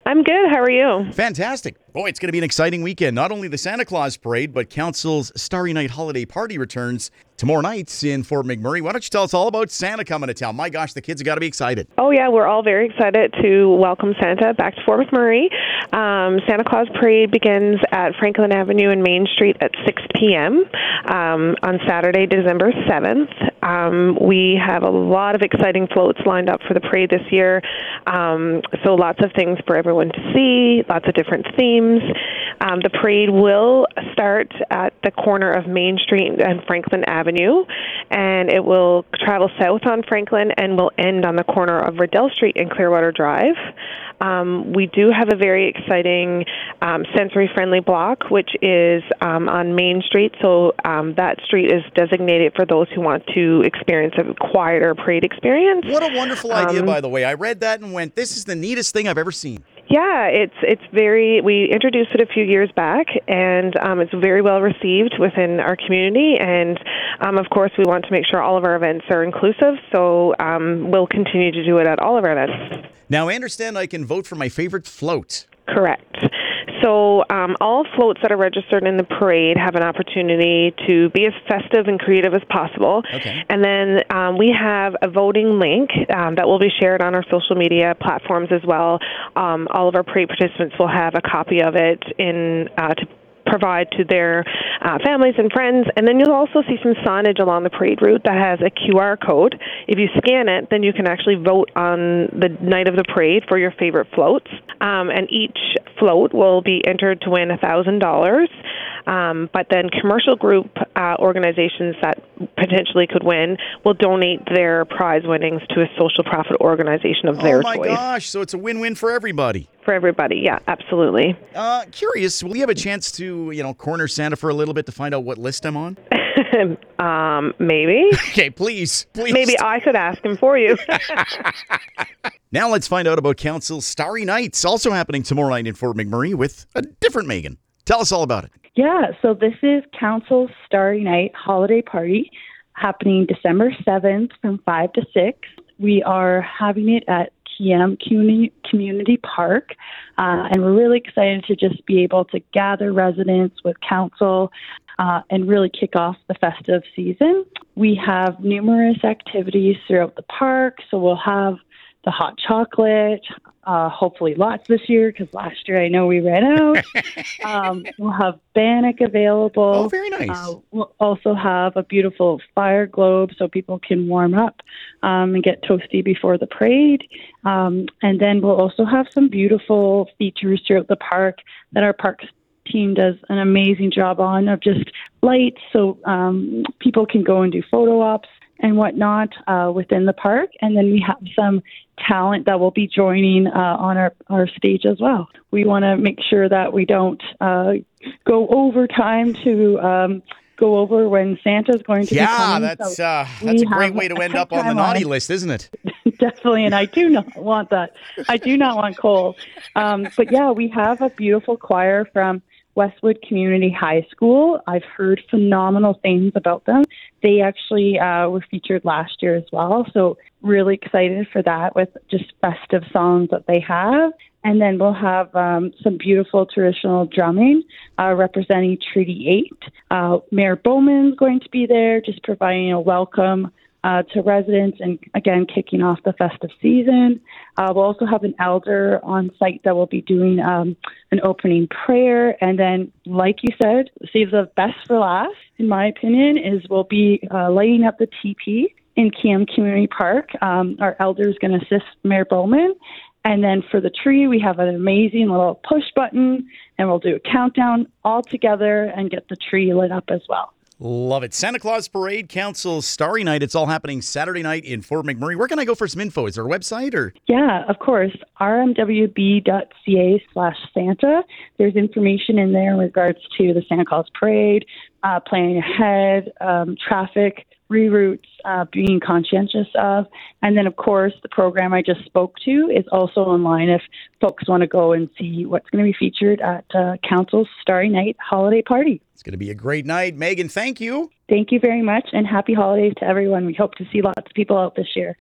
I'm good. How are you? Fantastic. Boy, it's going to be an exciting weekend. Not only the Santa Claus Parade, but Council's Starry Night Holiday Party returns tomorrow night in Fort McMurray. Why don't you tell us all about Santa coming to town? My gosh, the kids have got to be excited. Oh, yeah, we're all very excited to welcome Santa back to Fort McMurray. Santa Claus Parade begins at Franklin Avenue and Main Street at 6 p.m. On Saturday, December 7th. We have a lot of exciting floats lined up for the parade this year, so lots of things for everyone to see, lots of different themes. The parade will start at the corner of Main Street and Franklin Avenue, and it will travel south on Franklin and will end on the corner of Riddell Street and Clearwater Drive. We do have a very exciting sensory-friendly block, which is on Main Street, so that street is designated for those who want to experience a quieter parade experience. What a wonderful idea, by the way. I read that and went, this is the neatest thing I've ever seen. Yeah, it's very. We introduced it a few years back, and it's very well received within our community. And of course, we want to make sure all of our events are inclusive. So we'll continue to do it at all of our events. Now, I understand I can vote for my favorite float. Correct. So all floats that are registered in the parade have an opportunity to be as festive and creative as possible. Okay. And then we have a voting link that will be shared on our social media platforms as well. All of our parade participants will have a copy of it to provide to their families and friends. And then you'll also see some signage along the parade route that has a QR code. If you scan it, then you can actually vote on the night of the parade for your favorite floats. And each float will be entered to win $1,000. But then commercial group organizations that potentially could win will donate their prize winnings to a social profit organization of their choice. Oh my gosh, so it's a win-win for everybody. For everybody, yeah, absolutely. Curious, will you have a chance to, corner Santa for a little bit to find out what list I'm on? Maybe. Okay, please. Maybe I could ask him for you. Now let's find out about Council's Starry Nights, also happening tomorrow night in Fort McMurray with a different Megan. Tell us all about it. Yeah, so this is Council's Starry Night Holiday Party happening December 7th from 5 to 6. We are having it at TM Community Park, and we're really excited to just be able to gather residents with council and really kick off the festive season. We have numerous activities throughout the park, so we'll have the hot chocolate, hopefully lots this year because last year I know we ran out. We'll have Bannock available. Oh, very nice. We'll also have a beautiful fire globe so people can warm up and get toasty before the parade. And then we'll also have some beautiful features throughout the park that our parks team does an amazing job on, of just lights so people can go and do photo ops and whatnot within the park. And then we have some talent that will be joining on our stage as well. We want to make sure that we don't go over time to go over when Santa's going to be coming. That's a great way to end up on the naughty list, isn't it? Definitely, and I do not want that. I do not want coal. But yeah, we have a beautiful choir from Westwood Community High School. I've heard phenomenal things about them. They actually were featured last year as well, so really excited for that with just festive songs that they have. And then we'll have some beautiful traditional drumming representing Treaty 8. Mayor Bowman's going to be there, just providing a welcome to residents and, again, kicking off the festive season. We'll also have an elder on site that will be doing an opening prayer. And then, like you said, save the best for last, in my opinion, is we'll be lighting up the teepee in KM Community Park. Our elder is going to assist Mayor Bowman. And then for the tree, we have an amazing little push button, and we'll do a countdown all together and get the tree lit up as well. Love it. Santa Claus Parade, Council's Starry Night. It's all happening Saturday night in Fort McMurray. Where can I go for some info? Is there a website or? Yeah, of course. rmwb.ca/Santa. There's information in there in regards to the Santa Claus Parade, planning ahead, traffic, reroutes, being conscientious of. And then, of course, the program I just spoke to is also online if folks want to go and see what's going to be featured at Council's Starry Night Holiday Party. It's going to be a great night. Megan, thank you. Thank you very much, and happy holidays to everyone. We hope to see lots of people out this year.